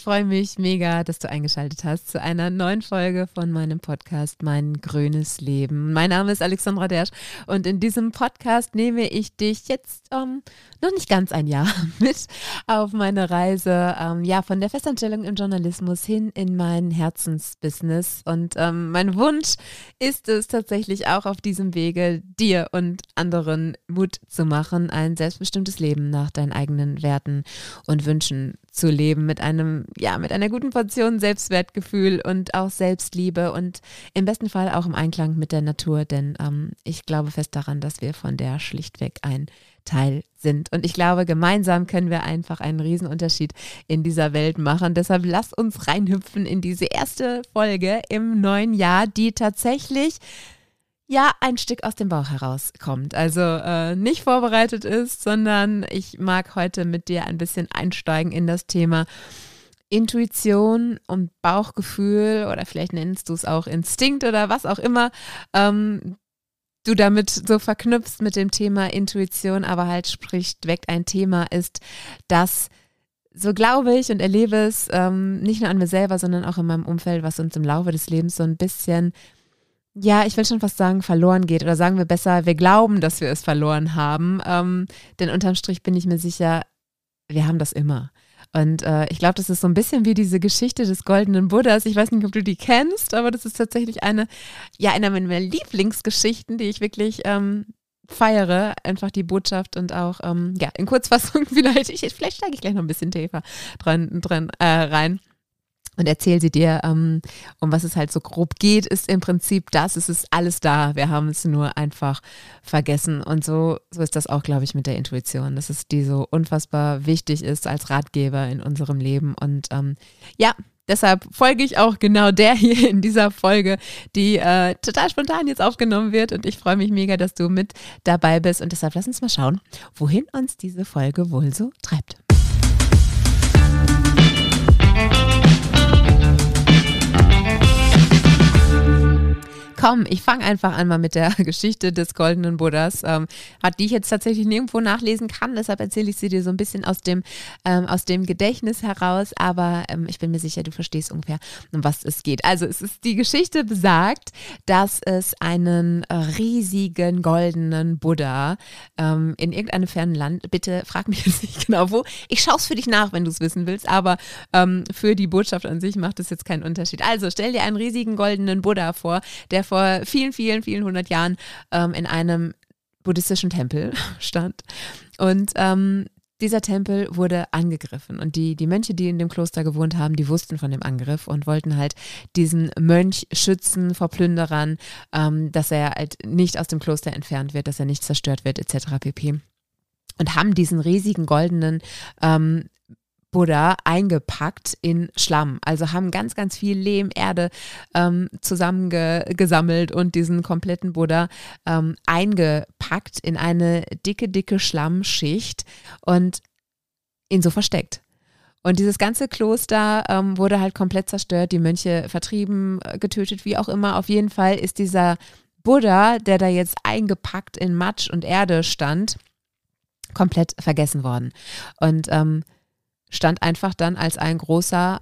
freue mich mega, dass du eingeschaltet hast zu einer neuen Folge von meinem Podcast Mein grünes Leben. Mein Name ist Alexandra Dersch und in diesem Podcast nehme ich dich jetzt noch nicht ganz ein Jahr mit auf meine Reise von der Festanstellung im Journalismus hin in mein Herzensbusiness. Und mein Wunsch ist es tatsächlich auch auf diesem Wege, dir und anderen Mut zu machen, ein selbstbestimmtes Leben nach deinen eigenen Werten und Wünschen zu leben, mit einer guten Portion Selbstwertgefühl und auch Selbstliebe und im besten Fall auch im Einklang mit der Natur, denn ich glaube fest daran, dass wir von der schlichtweg ein Teil sind. Und ich glaube, gemeinsam können wir einfach einen Riesenunterschied in dieser Welt machen. Deshalb lass uns reinhüpfen in diese erste Folge im neuen Jahr, die tatsächlich ein Stück aus dem Bauch herauskommt. Also nicht vorbereitet ist, sondern ich mag heute mit dir ein bisschen einsteigen in das Thema Intuition und Bauchgefühl oder vielleicht nennst du es auch Instinkt oder was auch immer du damit so verknüpfst mit dem Thema Intuition, aber halt schlichtweg ein Thema ist, das, so glaube ich und erlebe es, nicht nur an mir selber, sondern auch in meinem Umfeld, was uns im Laufe des Lebens so ein bisschen, ich will schon fast sagen, verloren geht. Oder sagen wir besser, wir glauben, dass wir es verloren haben. Denn unterm Strich bin ich mir sicher, wir haben das immer. Und ich glaube, das ist so ein bisschen wie diese Geschichte des goldenen Buddhas. Ich weiß nicht, ob du die kennst, aber das ist tatsächlich eine meiner Lieblingsgeschichten, die ich wirklich feiere. Einfach die Botschaft und auch, in Kurzfassung vielleicht steige ich gleich noch ein bisschen tiefer rein. Und erzähl sie dir, um was es halt so grob geht, ist im Prinzip das, es ist alles da, wir haben es nur einfach vergessen. Und so ist das auch, glaube ich, mit der Intuition, dass es die so unfassbar wichtig ist als Ratgeber in unserem Leben. Und deshalb folge ich auch genau der hier in dieser Folge, die total spontan jetzt aufgenommen wird. Und ich freue mich mega, dass du mit dabei bist. Und deshalb lass uns mal schauen, wohin uns diese Folge wohl so treibt. Komm, ich fange einfach an mal mit der Geschichte des goldenen Buddhas, die ich jetzt tatsächlich nirgendwo nachlesen kann, deshalb erzähle ich sie dir so ein bisschen aus dem Gedächtnis heraus, aber ich bin mir sicher, du verstehst ungefähr, um was es geht. Also die Geschichte besagt, dass es einen riesigen goldenen Buddha in irgendeinem fernen Land, bitte frag mich jetzt nicht genau wo, ich schaue es für dich nach, wenn du es wissen willst, aber für die Botschaft an sich macht es jetzt keinen Unterschied. Also stell dir einen riesigen goldenen Buddha vor, der vor vielen, vielen, vielen hundert Jahren in einem buddhistischen Tempel stand. Und dieser Tempel wurde angegriffen. Und die Mönche, die in dem Kloster gewohnt haben, die wussten von dem Angriff und wollten halt diesen Mönch schützen vor Plünderern, dass er halt nicht aus dem Kloster entfernt wird, dass er nicht zerstört wird, etc. pp. Und haben diesen riesigen goldenen Buddha eingepackt in Schlamm. Also haben ganz, ganz viel Lehm, Erde zusammengesammelt und diesen kompletten Buddha eingepackt in eine dicke, dicke Schlammschicht und ihn so versteckt. Und dieses ganze Kloster wurde halt komplett zerstört, die Mönche vertrieben, getötet, wie auch immer. Auf jeden Fall ist dieser Buddha, der da jetzt eingepackt in Matsch und Erde stand, komplett vergessen worden. Und stand einfach dann als ein großer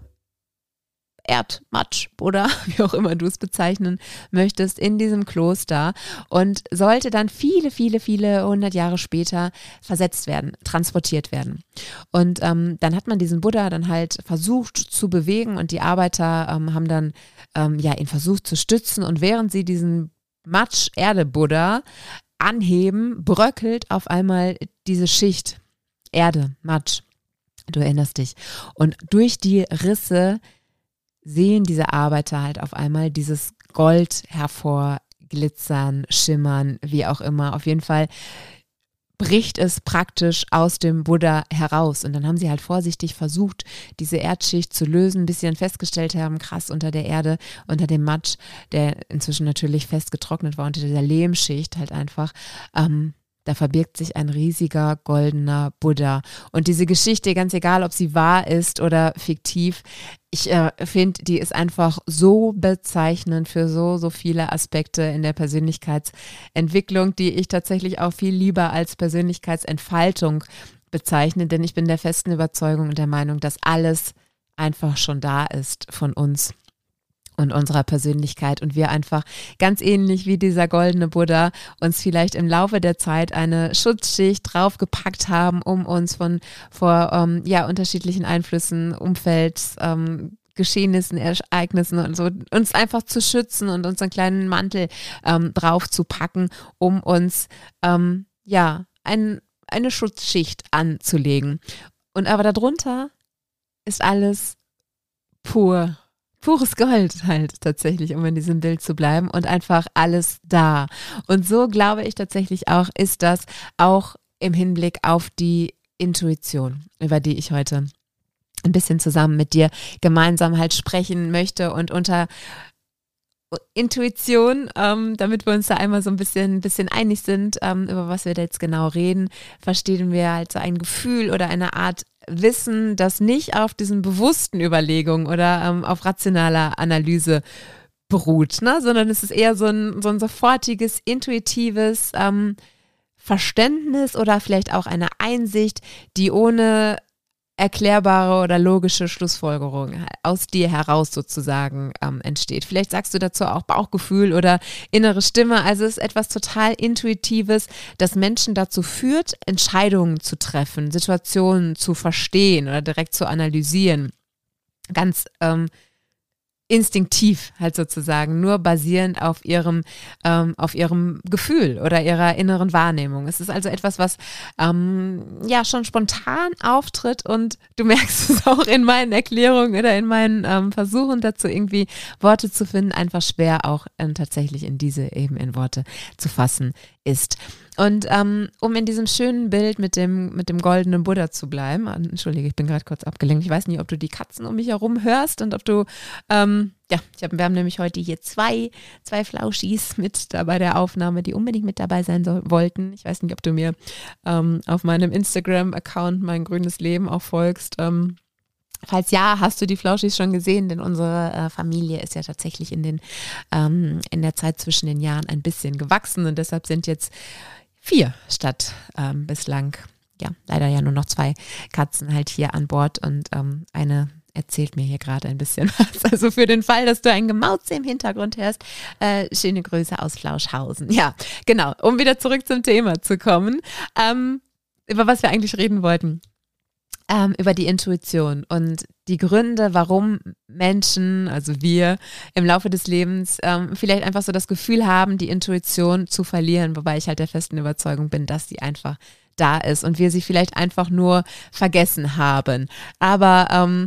Erdmatsch oder wie auch immer du es bezeichnen möchtest in diesem Kloster und sollte dann viele, viele, viele hundert Jahre später versetzt werden, transportiert werden. Und dann hat man diesen Buddha dann halt versucht zu bewegen und die Arbeiter haben dann ihn versucht zu stützen und während sie diesen Matsch-Erde-Buddha anheben, bröckelt auf einmal diese Schicht Erde, Matsch. Du erinnerst dich. Und durch die Risse sehen diese Arbeiter halt auf einmal dieses Gold hervorglitzern, schimmern, wie auch immer. Auf jeden Fall bricht es praktisch aus dem Buddha heraus. Und dann haben sie halt vorsichtig versucht, diese Erdschicht zu lösen, bis sie dann festgestellt haben, krass, unter der Erde, unter dem Matsch, der inzwischen natürlich fest getrocknet war, unter dieser Lehmschicht halt einfach, da verbirgt sich ein riesiger goldener Buddha. Und diese Geschichte, ganz egal, ob sie wahr ist oder fiktiv, ich finde, die ist einfach so bezeichnend für so viele Aspekte in der Persönlichkeitsentwicklung, die ich tatsächlich auch viel lieber als Persönlichkeitsentfaltung bezeichne. Denn ich bin der festen Überzeugung und der Meinung, dass alles einfach schon da ist von uns und unserer Persönlichkeit und wir einfach ganz ähnlich wie dieser goldene Buddha uns vielleicht im Laufe der Zeit eine Schutzschicht draufgepackt haben, um uns vor unterschiedlichen Einflüssen, Umfelds, Geschehnissen, Ereignissen und so, uns einfach zu schützen und uns einen kleinen Mantel drauf zu packen, um uns eine Schutzschicht anzulegen. Und aber darunter ist alles pures Gold halt tatsächlich, um in diesem Bild zu bleiben und einfach alles da. Und so glaube ich tatsächlich auch, ist das auch im Hinblick auf die Intuition, über die ich heute ein bisschen zusammen mit dir gemeinsam halt sprechen möchte und unter Intuition, damit wir uns da einmal so ein bisschen einig sind, über was wir da jetzt genau reden, verstehen wir halt so ein Gefühl oder eine Art Wissen, das nicht auf diesen bewussten Überlegungen oder auf rationaler Analyse beruht, ne? Sondern es ist eher so ein sofortiges, intuitives Verständnis oder vielleicht auch eine Einsicht, die ohne erklärbare oder logische Schlussfolgerung aus dir heraus sozusagen entsteht. Vielleicht sagst du dazu auch Bauchgefühl oder innere Stimme. Also es ist etwas total Intuitives, das Menschen dazu führt, Entscheidungen zu treffen, Situationen zu verstehen oder direkt zu analysieren. Ganz instinktiv halt sozusagen, nur basierend auf ihrem Gefühl oder ihrer inneren Wahrnehmung. Es ist also etwas, was schon spontan auftritt und du merkst es auch in meinen Erklärungen oder in meinen Versuchen dazu irgendwie Worte zu finden, einfach schwer auch tatsächlich in Worte zu fassen ist. Und um in diesem schönen Bild mit dem goldenen Buddha zu bleiben, entschuldige, ich bin gerade kurz abgelenkt, ich weiß nicht, ob du die Katzen um mich herum hörst und ob du, wir haben nämlich heute hier zwei Flauschis mit dabei der Aufnahme, die unbedingt mit dabei sein wollten. Ich weiß nicht, ob du mir auf meinem Instagram-Account Mein grünes Leben auch folgst. Falls ja, hast du die Flauschis schon gesehen, denn unsere Familie ist ja tatsächlich in der Zeit zwischen den Jahren ein bisschen gewachsen und deshalb sind jetzt 4 statt bislang, leider ja nur noch 2 Katzen halt hier an Bord und eine erzählt mir hier gerade ein bisschen was. Also für den Fall, dass du ein Gemauze im Hintergrund hörst, schöne Grüße aus Flauschhausen. Ja, genau, um wieder zurück zum Thema zu kommen, über was wir eigentlich reden wollten. Über die Intuition und die Gründe, warum Menschen, also wir, im Laufe des Lebens vielleicht einfach so das Gefühl haben, die Intuition zu verlieren, wobei ich halt der festen Überzeugung bin, dass sie einfach da ist und wir sie vielleicht einfach nur vergessen haben. Aber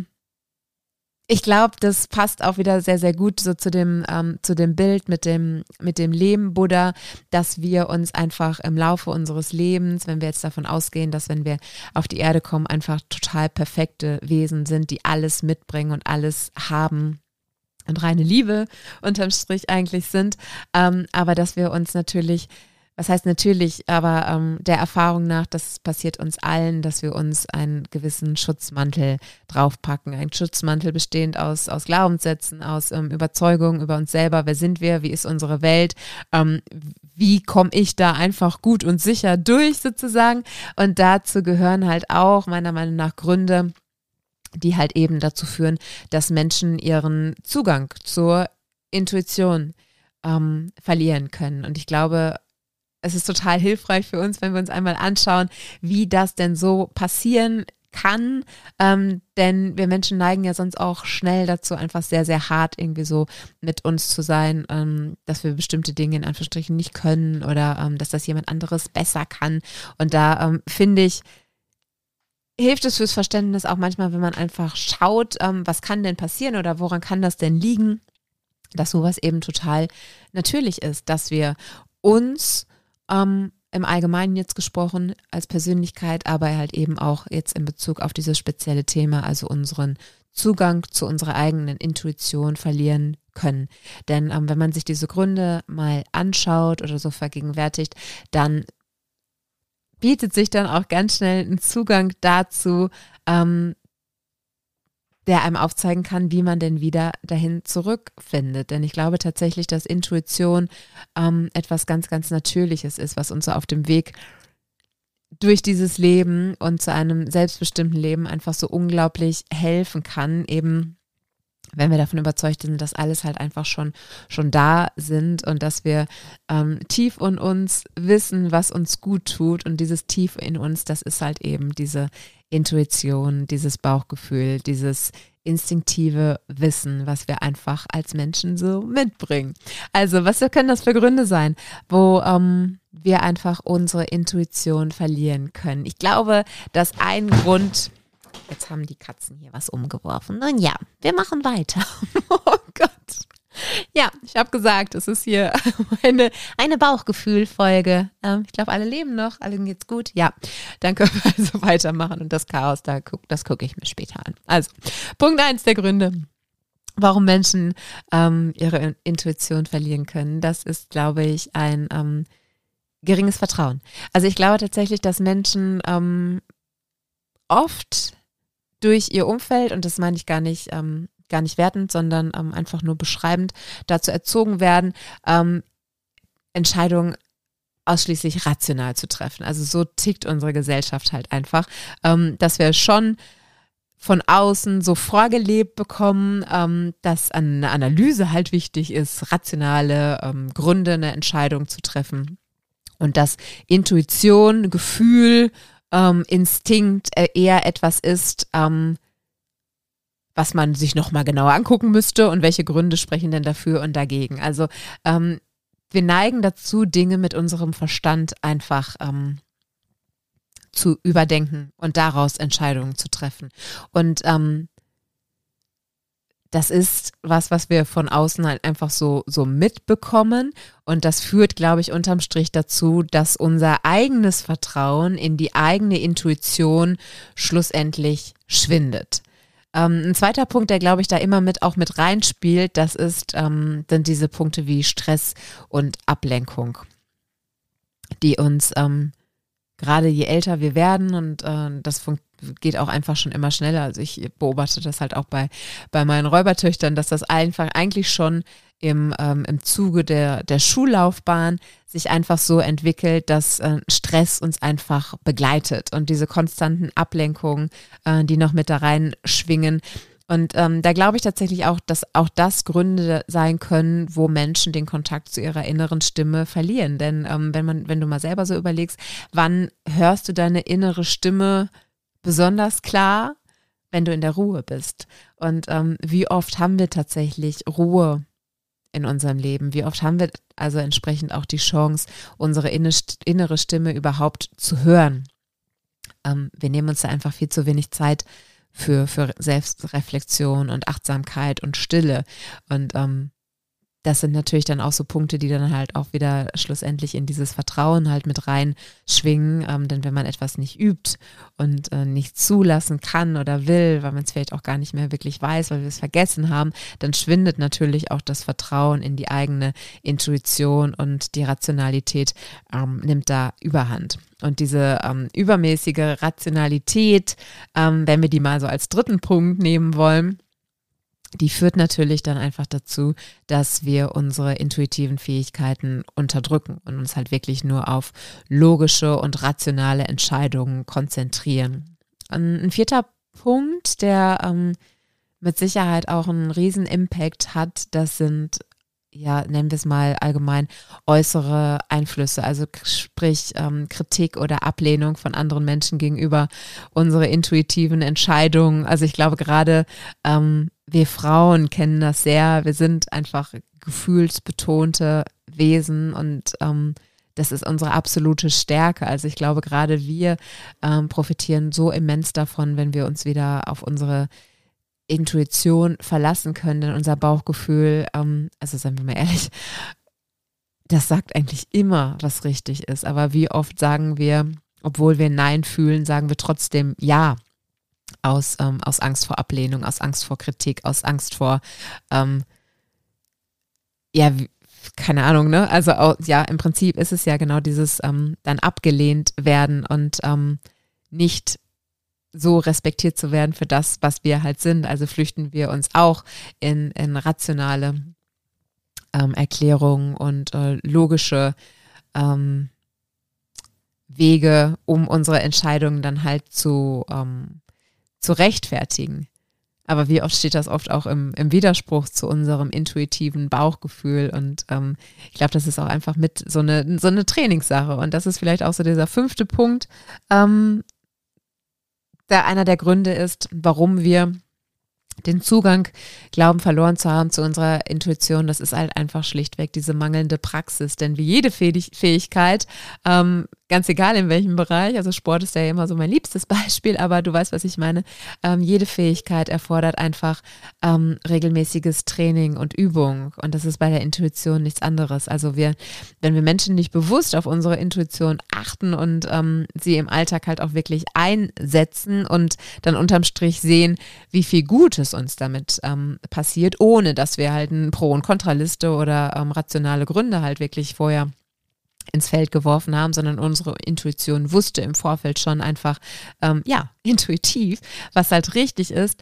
ich glaube, das passt auch wieder sehr, sehr gut so zu dem Bild mit dem Leben Buddha, dass wir uns einfach im Laufe unseres Lebens, wenn wir jetzt davon ausgehen, dass wenn wir auf die Erde kommen, einfach total perfekte Wesen sind, die alles mitbringen und alles haben und reine Liebe unterm Strich eigentlich sind, aber dass wir uns natürlich, was heißt natürlich, aber der Erfahrung nach, das passiert uns allen, dass wir uns einen gewissen Schutzmantel draufpacken. Ein Schutzmantel bestehend aus Glaubenssätzen, aus Überzeugungen über uns selber. Wer sind wir? Wie ist unsere Welt? Wie komme ich da einfach gut und sicher durch sozusagen? Und dazu gehören halt auch meiner Meinung nach Gründe, die halt eben dazu führen, dass Menschen ihren Zugang zur Intuition verlieren können. Und ich glaube, es ist total hilfreich für uns, wenn wir uns einmal anschauen, wie das denn so passieren kann, denn wir Menschen neigen ja sonst auch schnell dazu, einfach sehr, sehr hart irgendwie so mit uns zu sein, dass wir bestimmte Dinge in Anführungsstrichen nicht können oder dass das jemand anderes besser kann. Und da finde ich, hilft es fürs Verständnis auch manchmal, wenn man einfach schaut, was kann denn passieren oder woran kann das denn liegen, dass sowas eben total natürlich ist, dass wir uns im Allgemeinen jetzt gesprochen als Persönlichkeit, aber halt eben auch jetzt in Bezug auf dieses spezielle Thema, also unseren Zugang zu unserer eigenen Intuition verlieren können. Denn wenn man sich diese Gründe mal anschaut oder so vergegenwärtigt, dann bietet sich dann auch ganz schnell ein Zugang dazu, der einem aufzeigen kann, wie man denn wieder dahin zurückfindet. Denn ich glaube tatsächlich, dass Intuition etwas ganz, ganz Natürliches ist, was uns so auf dem Weg durch dieses Leben und zu einem selbstbestimmten Leben einfach so unglaublich helfen kann, eben wenn wir davon überzeugt sind, dass alles halt einfach schon da sind und dass wir tief in uns wissen, was uns gut tut. Und dieses Tief in uns, das ist halt eben diese Intuition, dieses Bauchgefühl, dieses instinktive Wissen, was wir einfach als Menschen so mitbringen. Also, was können das für Gründe sein, wo wir einfach unsere Intuition verlieren können? Ich glaube, dass ein Grund... Jetzt haben die Katzen hier was umgeworfen. Nun ja, wir machen weiter. Oh Gott. Ja, ich habe gesagt, es ist hier eine Bauchgefühl-Folge. Ich glaube, alle leben noch, allen geht's gut. Ja, dann können wir also weitermachen und das Chaos, das gucke ich mir später an. Also, Punkt 1 der Gründe, warum Menschen ihre Intuition verlieren können, das ist, glaube ich, ein geringes Vertrauen. Also ich glaube tatsächlich, dass Menschen oft durch ihr Umfeld, und das meine ich gar nicht wertend, sondern einfach nur beschreibend, dazu erzogen werden, Entscheidungen ausschließlich rational zu treffen. Also so tickt unsere Gesellschaft halt einfach, dass wir schon von außen so vorgelebt bekommen, dass eine Analyse halt wichtig ist, rationale Gründe, eine Entscheidung zu treffen und dass Intuition, Gefühl, Instinkt eher etwas ist, was man sich nochmal genauer angucken müsste und welche Gründe sprechen denn dafür und dagegen. Also wir neigen dazu, Dinge mit unserem Verstand einfach zu überdenken und daraus Entscheidungen zu treffen. Und das ist was wir von außen halt einfach so mitbekommen. Und das führt, glaube ich, unterm Strich dazu, dass unser eigenes Vertrauen in die eigene Intuition schlussendlich schwindet. Ein zweiter Punkt, der, glaube ich, da immer auch mit reinspielt, das sind diese Punkte wie Stress und Ablenkung, die uns gerade je älter wir werden und das geht auch einfach schon immer schneller. Also ich beobachte das halt auch bei meinen Räubertöchtern, dass das einfach eigentlich schon im Zuge der Schullaufbahn sich einfach so entwickelt, dass Stress uns einfach begleitet und diese konstanten Ablenkungen, die noch mit da reinschwingen. Und da glaube ich tatsächlich auch, dass auch das Gründe sein können, wo Menschen den Kontakt zu ihrer inneren Stimme verlieren. Denn wenn du mal selber so überlegst, wann hörst du deine innere Stimme besonders klar, wenn du in der Ruhe bist? Und wie oft haben wir tatsächlich Ruhe in unserem Leben? Wie oft haben wir also entsprechend auch die Chance, unsere innere Stimme überhaupt zu hören? Wir nehmen uns da einfach viel zu wenig Zeit für Selbstreflexion und Achtsamkeit und Stille. Und das sind natürlich dann auch so Punkte, die dann halt auch wieder schlussendlich in dieses Vertrauen halt mit reinschwingen. Denn wenn man etwas nicht übt und nicht zulassen kann oder will, weil man es vielleicht auch gar nicht mehr wirklich weiß, weil wir es vergessen haben, dann schwindet natürlich auch das Vertrauen in die eigene Intuition und die Rationalität nimmt da Überhand. Und diese übermäßige Rationalität, wenn wir die mal so als dritten Punkt nehmen wollen, die führt natürlich dann einfach dazu, dass wir unsere intuitiven Fähigkeiten unterdrücken und uns halt wirklich nur auf logische und rationale Entscheidungen konzentrieren. Ein vierter Punkt, der mit Sicherheit auch einen riesen Impact hat, das sind, ja, nennen wir es mal allgemein, äußere Einflüsse, also sprich Kritik oder Ablehnung von anderen Menschen gegenüber unsere intuitiven Entscheidungen. Also ich glaube gerade wir Frauen kennen das sehr, wir sind einfach gefühlsbetonte Wesen und das ist unsere absolute Stärke. Also ich glaube gerade wir profitieren so immens davon, wenn wir uns wieder auf unsere Intuition verlassen können, denn unser Bauchgefühl, also seien wir mal ehrlich, das sagt eigentlich immer, was richtig ist. Aber wie oft sagen wir, obwohl wir Nein fühlen, sagen wir trotzdem Ja aus Angst vor Ablehnung, aus Angst vor Kritik, aus Angst vor, keine Ahnung, ne? Also ja, im Prinzip ist es ja genau dieses dann abgelehnt werden und nicht so respektiert zu werden für das, was wir halt sind. Also flüchten wir uns auch in rationale Erklärungen und logische Wege, um unsere Entscheidungen dann halt zu rechtfertigen. Aber wie oft steht das oft auch im Widerspruch zu unserem intuitiven Bauchgefühl und ich glaube, das ist auch einfach mit so eine Trainingssache und das ist vielleicht auch so dieser 5. Punkt, der einer der Gründe ist, warum wir den Zugang glauben verloren zu haben zu unserer Intuition. Das ist halt einfach schlichtweg diese mangelnde Praxis, denn wie jede Fähigkeit, ganz egal in welchem Bereich, also Sport ist ja immer so mein liebstes Beispiel, aber du weißt, was ich meine, jede Fähigkeit erfordert einfach regelmäßiges Training und Übung und das ist bei der Intuition nichts anderes. Also wenn wir Menschen nicht bewusst auf unsere Intuition achten und sie im Alltag halt auch wirklich einsetzen und dann unterm Strich sehen, wie viel Gutes uns damit passiert, ohne dass wir halt eine Pro- und Kontraliste oder rationale Gründe halt wirklich vorher ins Feld geworfen haben, sondern unsere Intuition wusste im Vorfeld schon einfach, intuitiv, was halt richtig ist.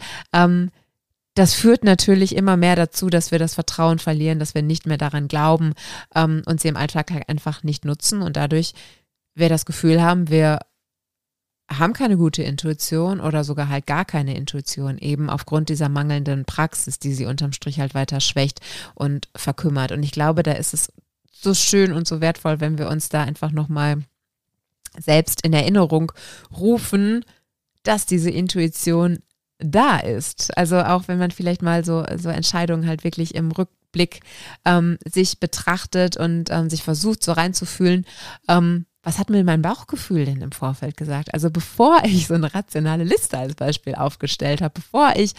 Das führt natürlich immer mehr dazu, dass wir das Vertrauen verlieren, dass wir nicht mehr daran glauben und sie im Alltag halt einfach nicht nutzen und dadurch wir das Gefühl haben, wir haben keine gute Intuition oder sogar halt gar keine Intuition, eben aufgrund dieser mangelnden Praxis, die sie unterm Strich halt weiter schwächt und verkümmert. Und ich glaube, da ist es so schön und so wertvoll, wenn wir uns da einfach nochmal selbst in Erinnerung rufen, dass diese Intuition da ist. Also auch wenn man vielleicht mal so Entscheidungen halt wirklich im Rückblick sich betrachtet und sich versucht so reinzufühlen, was hat mir mein Bauchgefühl denn im Vorfeld gesagt? Also bevor ich so eine rationale Liste als Beispiel aufgestellt habe, bevor ich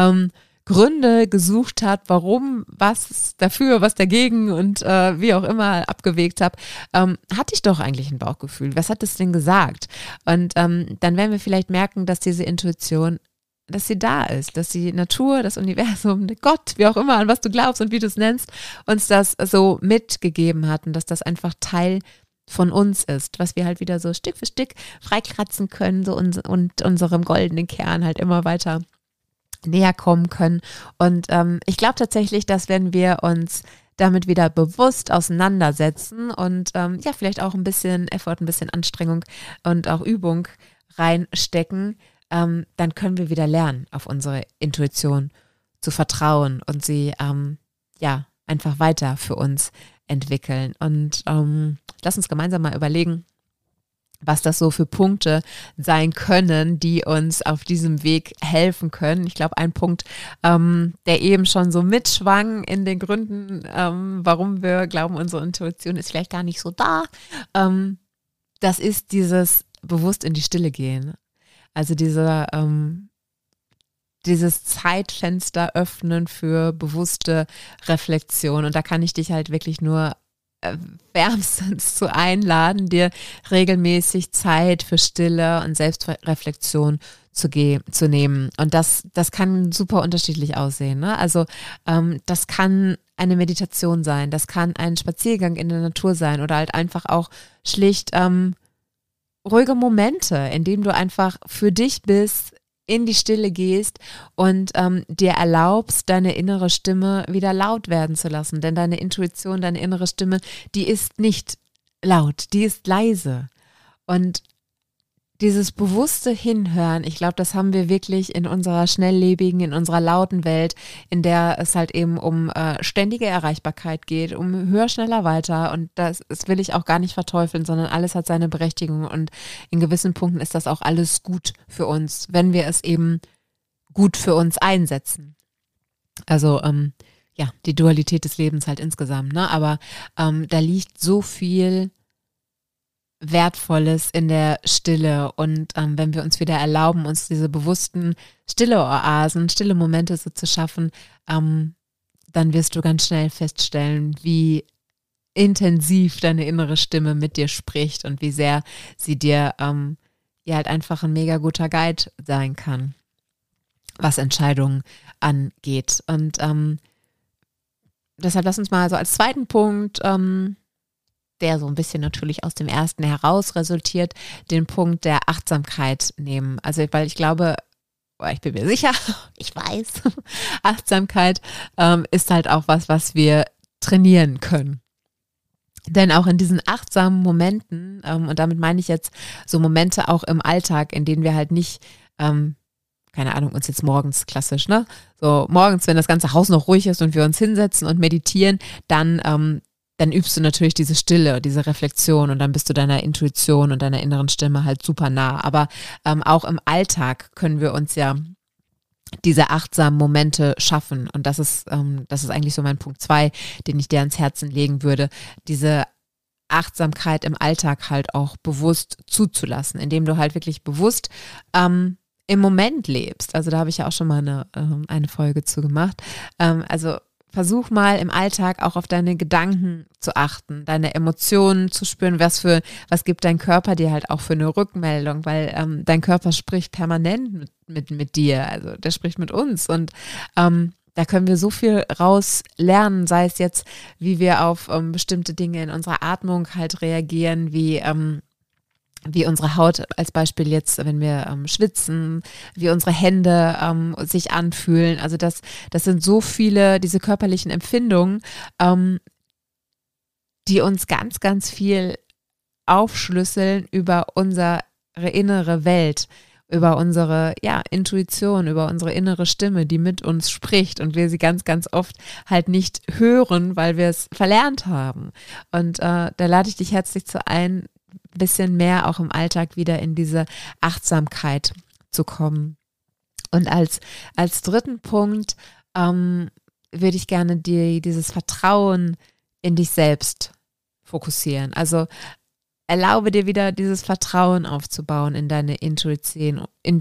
Gründe gesucht habe, warum, was dafür, was dagegen und wie auch immer abgewegt habe, hatte ich doch eigentlich ein Bauchgefühl. Was hat es denn gesagt? Und dann werden wir vielleicht merken, dass diese Intuition, dass sie da ist, dass die Natur, das Universum, Gott, wie auch immer, an was du glaubst und wie du es nennst, uns das so mitgegeben hat und dass das einfach Teil von uns ist, was wir halt wieder so Stück für Stück freikratzen können so und unserem goldenen Kern halt immer weiter näher kommen können. Und ich glaube tatsächlich, dass wenn wir uns damit wieder bewusst auseinandersetzen und vielleicht auch ein bisschen Effort, ein bisschen Anstrengung und auch Übung reinstecken, dann können wir wieder lernen, auf unsere Intuition zu vertrauen und sie einfach weiter für uns entwickeln. Und lass uns gemeinsam mal überlegen, was das so für Punkte sein können, die uns auf diesem Weg helfen können. Ich glaube, ein Punkt, der eben schon so mitschwang in den Gründen, warum wir glauben, unsere Intuition ist vielleicht gar nicht so da, das ist dieses bewusst in die Stille gehen. Also dieses Zeitfenster öffnen für bewusste Reflexion. Und da kann ich dich halt wirklich nur wärmstens zu einladen, dir regelmäßig Zeit für Stille und Selbstreflexion zu nehmen. Und das kann super unterschiedlich aussehen. Ne? Also das kann eine Meditation sein, das kann ein Spaziergang in der Natur sein oder halt einfach auch schlicht ruhige Momente, in denen du einfach für dich bist, in die Stille gehst und dir erlaubst, deine innere Stimme wieder laut werden zu lassen. Denn deine Intuition, deine innere Stimme, die ist nicht laut, die ist leise. Und dieses bewusste Hinhören, ich glaube, das haben wir wirklich in unserer schnelllebigen, in unserer lauten Welt, in der es halt eben um ständige Erreichbarkeit geht, um höher, schneller, weiter. Und das will ich auch gar nicht verteufeln, sondern alles hat seine Berechtigung. Und in gewissen Punkten ist das auch alles gut für uns, wenn wir es eben gut für uns einsetzen. Also die Dualität des Lebens halt insgesamt. Ne? Aber da liegt so viel Wertvolles in der Stille und wenn wir uns wieder erlauben, uns diese bewussten stille Oasen, stille Momente so zu schaffen, dann wirst du ganz schnell feststellen, wie intensiv deine innere Stimme mit dir spricht und wie sehr sie dir halt einfach ein mega guter Guide sein kann, was Entscheidungen angeht. Und deshalb lass uns mal so als zweiten Punkt der so ein bisschen natürlich aus dem ersten heraus resultiert, den Punkt der Achtsamkeit nehmen. Also, weil ich glaube, ich bin mir sicher, ich weiß, Achtsamkeit ist halt auch was wir trainieren können. Denn auch in diesen achtsamen Momenten, und damit meine ich jetzt so Momente auch im Alltag, in denen wir halt nicht, keine Ahnung, uns jetzt morgens klassisch, ne? So morgens, wenn das ganze Haus noch ruhig ist und wir uns hinsetzen und meditieren, dann übst du natürlich diese Stille, diese Reflexion und dann bist du deiner Intuition und deiner inneren Stimme halt super nah. Aber auch im Alltag können wir uns ja diese achtsamen Momente schaffen. Und das ist eigentlich so mein Punkt 2, den ich dir ans Herzen legen würde. Diese Achtsamkeit im Alltag halt auch bewusst zuzulassen, indem du halt wirklich bewusst im Moment lebst. Also da habe ich ja auch schon mal eine Folge zu gemacht. Also versuch mal im Alltag auch auf deine Gedanken zu achten, deine Emotionen zu spüren, was gibt dein Körper dir halt auch für eine Rückmeldung, weil dein Körper spricht permanent mit dir, also der spricht mit uns und da können wir so viel raus lernen, sei es jetzt, wie wir auf bestimmte Dinge in unserer Atmung halt reagieren, wie unsere Haut als Beispiel jetzt, wenn wir schwitzen, wie unsere Hände sich anfühlen. Also das sind so viele, diese körperlichen Empfindungen, die uns ganz, ganz viel aufschlüsseln über unsere innere Welt, über unsere Intuition, über unsere innere Stimme, die mit uns spricht und wir sie ganz, ganz oft halt nicht hören, weil wir es verlernt haben. Und da lade ich dich herzlich ein, bisschen mehr auch im Alltag wieder in diese Achtsamkeit zu kommen. Und als dritten Punkt würde ich gerne dieses Vertrauen in dich selbst fokussieren. Also erlaube dir wieder dieses Vertrauen aufzubauen in deine Intuition,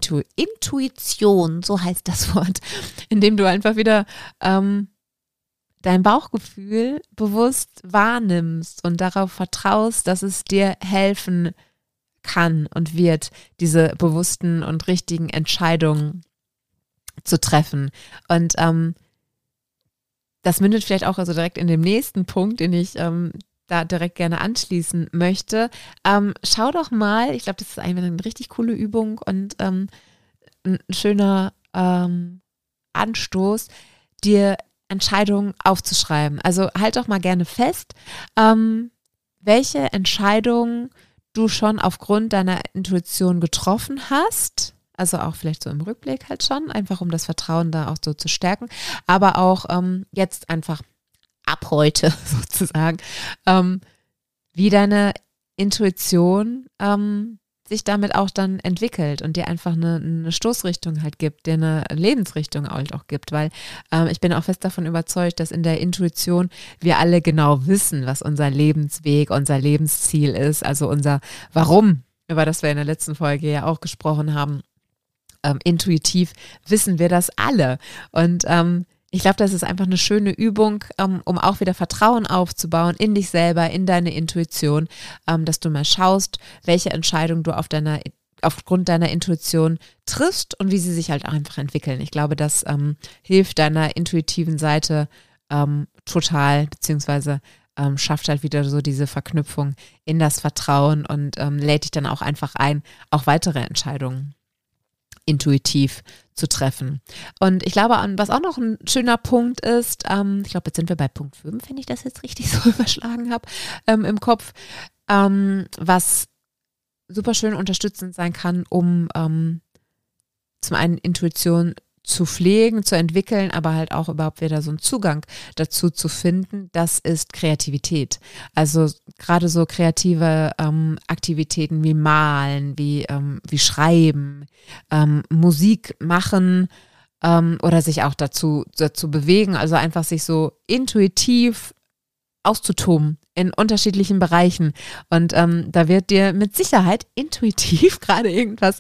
so heißt das Wort, indem du einfach wieder dein Bauchgefühl bewusst wahrnimmst und darauf vertraust, dass es dir helfen kann und wird, diese bewussten und richtigen Entscheidungen zu treffen. Und das mündet vielleicht auch also direkt in dem nächsten Punkt, den ich da direkt gerne anschließen möchte. Schau doch mal, ich glaube, das ist einfach eine richtig coole Übung und ein schöner Anstoß, dir Entscheidungen aufzuschreiben. Also halt doch mal gerne fest, welche Entscheidungen du schon aufgrund deiner Intuition getroffen hast. Also auch vielleicht so im Rückblick halt schon, einfach um das Vertrauen da auch so zu stärken. Aber auch jetzt einfach ab heute sozusagen, wie deine Intuition sich damit auch dann entwickelt und dir einfach eine Stoßrichtung halt gibt, dir eine Lebensrichtung halt auch gibt, weil ich bin auch fest davon überzeugt, dass in der Intuition wir alle genau wissen, was unser Lebensweg, unser Lebensziel ist, also unser Warum, über das wir in der letzten Folge ja auch gesprochen haben. Intuitiv wissen wir das alle und ich glaube, das ist einfach eine schöne Übung, um auch wieder Vertrauen aufzubauen in dich selber, in deine Intuition, dass du mal schaust, welche Entscheidung du aufgrund deiner Intuition triffst und wie sie sich halt auch einfach entwickeln. Ich glaube, das hilft deiner intuitiven Seite total, beziehungsweise schafft halt wieder so diese Verknüpfung in das Vertrauen und lädt dich dann auch einfach ein, auch weitere Entscheidungen intuitiv zu treffen. Und ich glaube, was auch noch ein schöner Punkt ist, ich glaube, jetzt sind wir bei Punkt 5, wenn ich das jetzt richtig so überschlagen habe, im Kopf, was super schön unterstützend sein kann, um zum einen Intuition zu pflegen, zu entwickeln, aber halt auch überhaupt wieder so einen Zugang dazu zu finden, das ist Kreativität. Also gerade so kreative Aktivitäten wie Malen, wie Schreiben, Musik machen oder sich auch dazu bewegen, also einfach sich so intuitiv auszutoben in unterschiedlichen Bereichen. Und da wird dir mit Sicherheit intuitiv gerade irgendwas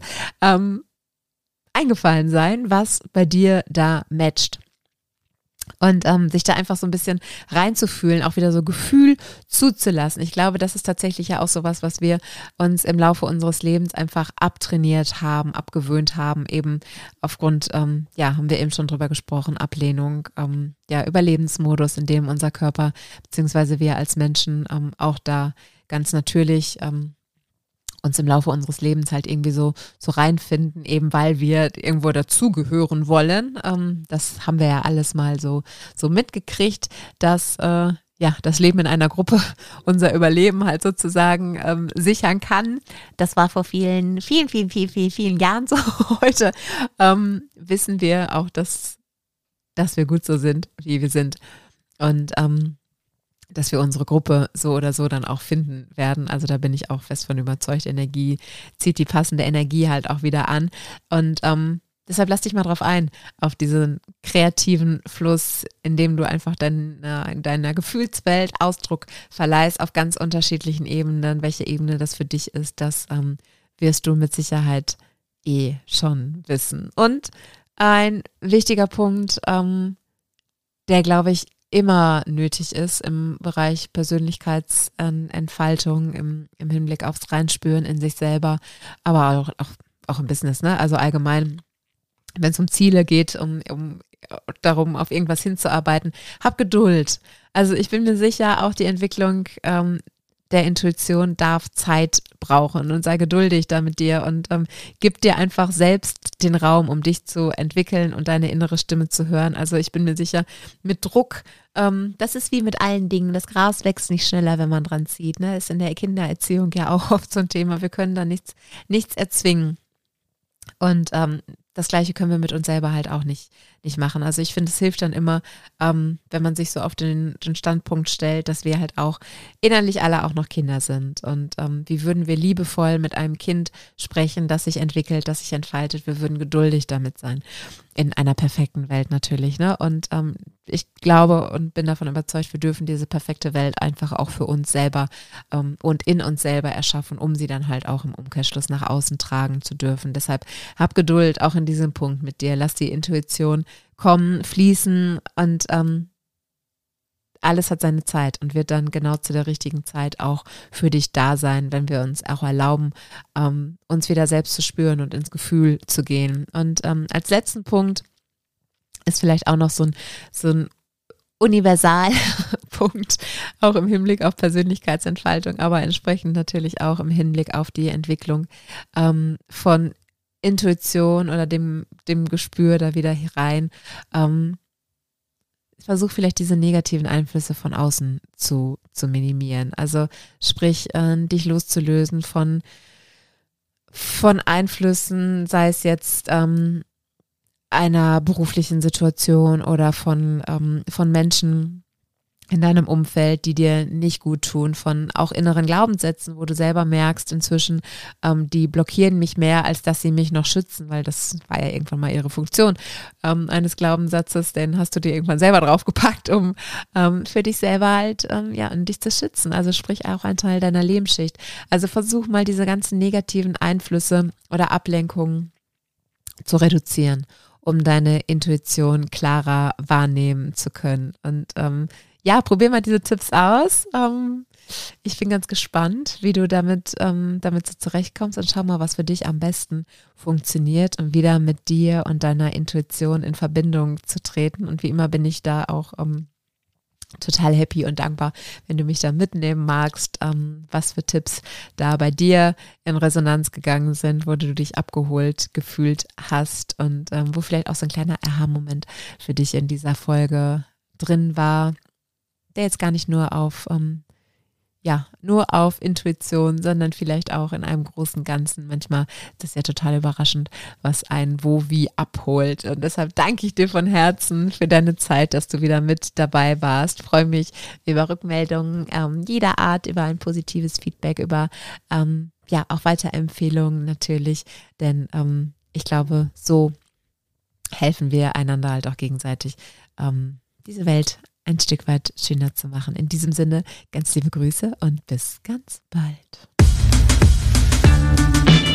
eingefallen sein, was bei dir da matcht. Und sich da einfach so ein bisschen reinzufühlen, auch wieder so Gefühl zuzulassen. Ich glaube, das ist tatsächlich ja auch sowas, was wir uns im Laufe unseres Lebens einfach abtrainiert haben, abgewöhnt haben, eben aufgrund, haben wir eben schon drüber gesprochen, Ablehnung, Überlebensmodus, in dem unser Körper, beziehungsweise wir als Menschen auch da ganz natürlich uns im Laufe unseres Lebens halt irgendwie so reinfinden, eben weil wir irgendwo dazugehören wollen. Das haben wir ja alles mal so mitgekriegt, dass das Leben in einer Gruppe, unser Überleben halt sozusagen sichern kann. Das war vor vielen Jahren so. Heute wissen wir auch, dass wir gut so sind, wie wir sind. Und dass wir unsere Gruppe so oder so dann auch finden werden. Also da bin ich auch fest von überzeugt. Energie zieht die passende Energie halt auch wieder an. Und deshalb lass dich mal drauf ein, auf diesen kreativen Fluss, in dem du einfach deiner Gefühlswelt Ausdruck verleihst auf ganz unterschiedlichen Ebenen. Welche Ebene das für dich ist, das wirst du mit Sicherheit schon wissen. Und ein wichtiger Punkt, der, glaube ich, immer nötig ist im Bereich Persönlichkeitsentfaltung, im Hinblick aufs Reinspüren in sich selber, aber auch im Business, ne? Also allgemein, wenn es um Ziele geht, um darum, auf irgendwas hinzuarbeiten, hab Geduld. Also ich bin mir sicher, auch die Entwicklung der Intuition darf Zeit brauchen und sei geduldig da mit dir und gib dir einfach selbst den Raum, um dich zu entwickeln und deine innere Stimme zu hören. Also ich bin mir sicher, mit Druck, das ist wie mit allen Dingen, das Gras wächst nicht schneller, wenn man dran zieht, ne? Ist in der Kindererziehung ja auch oft so ein Thema. Wir können da nichts erzwingen. Und das Gleiche können wir mit uns selber halt auch nicht machen. Also ich finde, es hilft dann immer, wenn man sich so auf den Standpunkt stellt, dass wir halt auch innerlich alle auch noch Kinder sind. Und wie würden wir liebevoll mit einem Kind sprechen, das sich entwickelt, das sich entfaltet? Wir würden geduldig damit sein. In einer perfekten Welt natürlich, ne? Und ich glaube und bin davon überzeugt, wir dürfen diese perfekte Welt einfach auch für uns selber und in uns selber erschaffen, um sie dann halt auch im Umkehrschluss nach außen tragen zu dürfen. Deshalb hab Geduld auch in diesem Punkt mit dir. Lass die Intuition kommen, fließen und alles hat seine Zeit und wird dann genau zu der richtigen Zeit auch für dich da sein, wenn wir uns auch erlauben, uns wieder selbst zu spüren und ins Gefühl zu gehen. Und als letzten Punkt ist vielleicht auch noch so ein Universalpunkt, auch im Hinblick auf Persönlichkeitsentfaltung, aber entsprechend natürlich auch im Hinblick auf die Entwicklung von Intuition oder dem Gespür da wieder herein. Versuch vielleicht diese negativen Einflüsse von außen zu minimieren. Also sprich, dich loszulösen von Einflüssen, sei es jetzt einer beruflichen Situation oder von Menschen in deinem Umfeld, die dir nicht gut tun, von auch inneren Glaubenssätzen, wo du selber merkst inzwischen, die blockieren mich mehr, als dass sie mich noch schützen, weil das war ja irgendwann mal ihre Funktion eines Glaubenssatzes, den hast du dir irgendwann selber draufgepackt, um für dich selber halt, dich zu schützen, also sprich auch ein Teil deiner Lebensschicht. Also versuch mal diese ganzen negativen Einflüsse oder Ablenkungen zu reduzieren, um deine Intuition klarer wahrnehmen zu können. Und probier mal diese Tipps aus. Ich bin ganz gespannt, wie du damit so zurechtkommst und schau mal, was für dich am besten funktioniert, um wieder mit dir und deiner Intuition in Verbindung zu treten. Und wie immer bin ich da auch total happy und dankbar, wenn du mich da mitnehmen magst, was für Tipps da bei dir in Resonanz gegangen sind, wo du dich abgeholt gefühlt hast und wo vielleicht auch so ein kleiner Aha-Moment für dich in dieser Folge drin war, der jetzt gar nicht nur auf Intuition, sondern vielleicht auch in einem großen Ganzen. Manchmal ist das ja total überraschend, was einen wie abholt. Und deshalb danke ich dir von Herzen für deine Zeit, dass du wieder mit dabei warst. Freue mich über Rückmeldungen jeder Art, über ein positives Feedback, über auch Weiterempfehlungen natürlich. Denn ich glaube, so helfen wir einander halt auch gegenseitig, diese Welt ein Stück weit schöner zu machen. In diesem Sinne, ganz liebe Grüße und bis ganz bald.